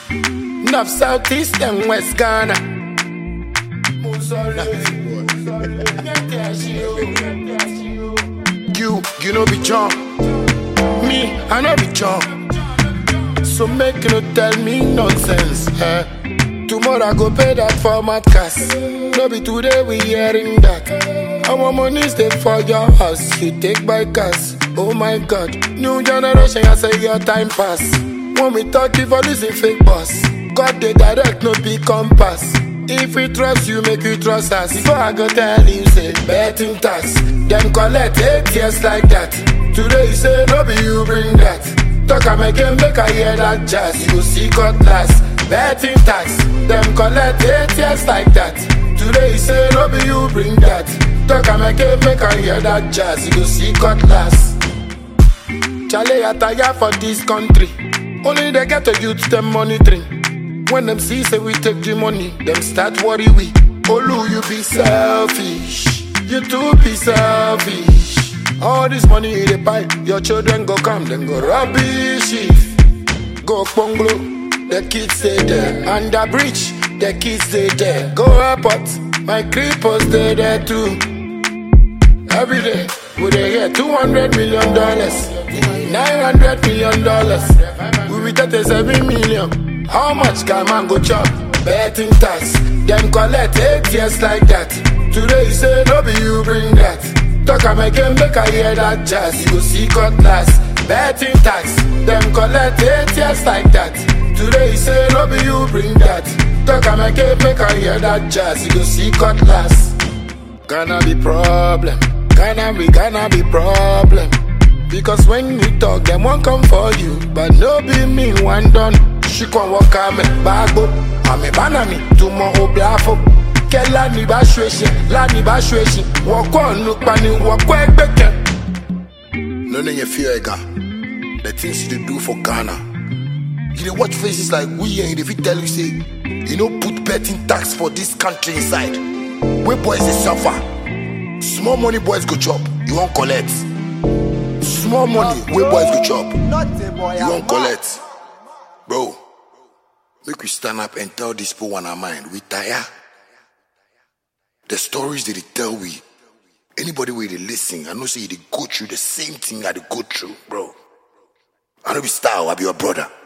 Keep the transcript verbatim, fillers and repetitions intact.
North, South, East and West Ghana. You, you know be John. Me, I know be John. So make you no tell me nonsense. Eh? Tomorrow I go pay that for my cast. No be today we hearing that. Our money's there for your house. You take my cast. Oh my God, new generation, I say your time pass. When we talk, if I listen fake boss. God the direct, no be compass. If we trust you, make you trust us. Before I go tell you, say betting tax. Then collect eight years like that. Today you say no be you bring that. Talk am again, make I hear that jazz. You go see cutlass. Betting tax. Then collect eight years like that. Today you say no be you bring that. Talk am again, make I hear that jazz. You go see cutlass. Charlie, I tire for this country. Only they get a youth them monitoring. When them see say we take the money, them start worry we. Olu, you be selfish. You too be selfish. All this money in the pipe, your children go come, then go rubbish it. Go bungalow, the kids stay there. Under bridge, the kids stay there. Go airport, my creepers stay there too. Every day, we they get two hundred million dollars, nine hundred million dollars. We will get a seven million. How much can man go chop? Betting tax. Then collect eight years like that. Today you say no be you bring that. Talk am again, make I hear that jazz. You go see cutlass. Betting tax. Then collect eight years like that. Today you say no be you bring that. Talk am again, make I hear that jazz. You go see cutlass. Gonna be problem. Gonna be, gonna be problem. Because when you talk, them won't come for you. But no be me one done. She can walk on me, bagbo. I'm a banana, to my oblafo. Kella ni bashweshi, la ni bashweshi. Walk on, look pani, walk quick, beke. No, no, you fear, Ega. The things you do for Ghana. You dey watch faces like we and if you tell you, say, you know, put betting tax for this country inside. Where boys they suffer. Small money boys go chop, you won't collect. Small money, where boys go chop, you won't collect. Bro, make we stand up and tell these people one our mind. We tire. The stories that they tell we. Anybody where they listen, I know say they go through the same thing that they go through, bro. I know be style, I be your brother.